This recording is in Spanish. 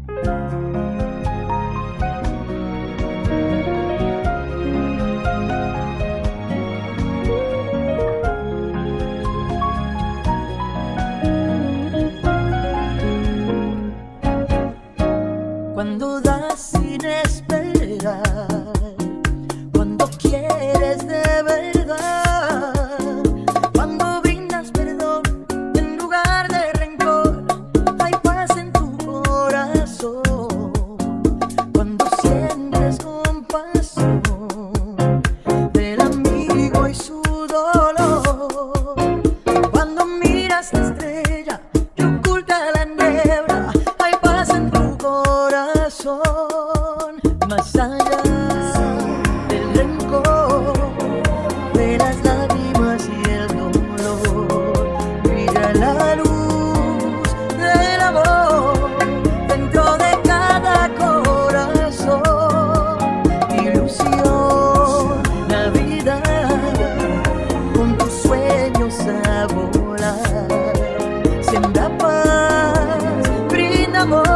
Cuando das sin esperar, cuando quieres de verdad, cuando brindas perdón en lugar de rencor, hay paz en tu corazón. Cuando sientes compasión del amigo y su dolor, cuando miras la estrella que oculta la niebla, hay paz en tu corazón. Más allá del rencor, de las lágrimas y el dolor, brilla la luz del amor dentro de cada corazón. Ilusión, Navidad, con tus sueños a volar. Siembra paz, brinda amor.